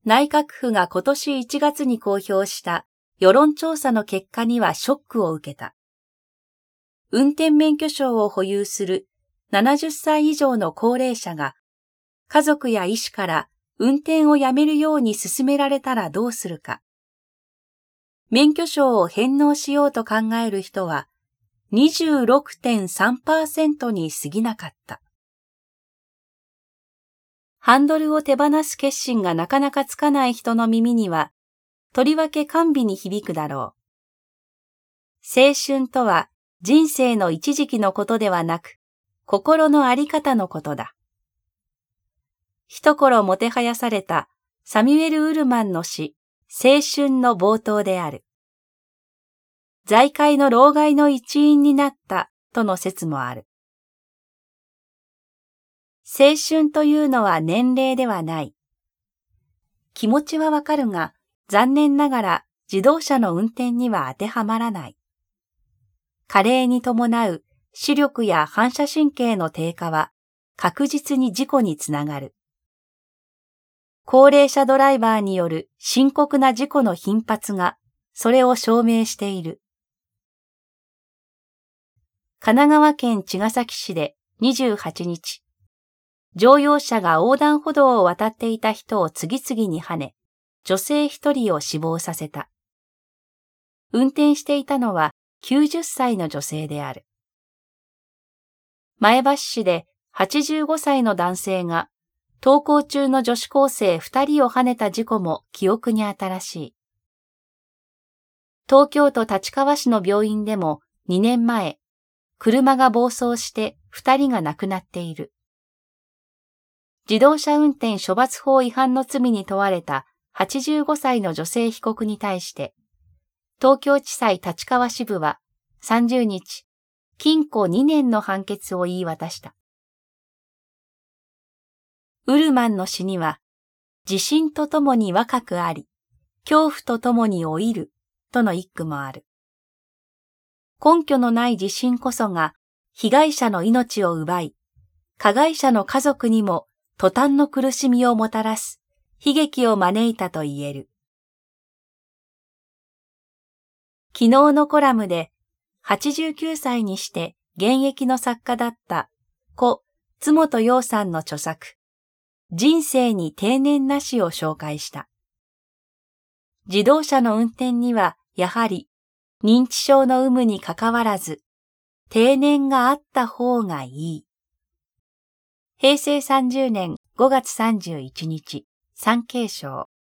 内閣府が今年1月に公表した世論調査の結果にはショックを受けた。運転免許証を保有する70歳以上の高齢者が家族や医師から運転をやめるように勧められたらどうするか。免許証を返納しようと考える人は 26.3% に過ぎなかった。ハンドルを手放す決心がなかなかつかない人の耳には、とりわけ甘美に響くだろう。青春とは人生の一時期のことではなく、心のあり方のことだ。一頃もてはやされたサミュエル・ウルマンの詩、青春の冒頭である。財界の老害の一員になったとの説もある。青春というのは年齢ではない。気持ちはわかるが、残念ながら自動車の運転には当てはまらない。加齢に伴う視力や反射神経の低下は確実に事故につながる。高齢者ドライバーによる深刻な事故の頻発がそれを証明している。神奈川県茅ヶ崎市で28日、乗用車が横断歩道を渡っていた人を次々に跳ね、女性1人を死亡させた。運転していたのは90歳の女性である。前橋市で85歳の男性が登校中の女子高生2人を跳ねた事故も記憶に新しい。東京都立川市の病院でも2年前、車が暴走して2人が亡くなっている。自動車運転処罰法違反の罪に問われた85歳の女性被告に対して、東京地裁立川支部は30日、禁錮2年の判決を言い渡した。ウルマンの詩には、自信とともに若くあり、恐怖とともに老いるとの一句もある。根拠のない自信こそが被害者の命を奪い、加害者の家族にも途端の苦しみをもたらす悲劇を招いたと言える。昨日のコラムで89歳にして現役の作家だった故津本洋さんの著作、人生に定年なしを紹介した。自動車の運転にはやはり認知症の有無にかかわらず定年があった方がいい。平成30年5月31日、産経省。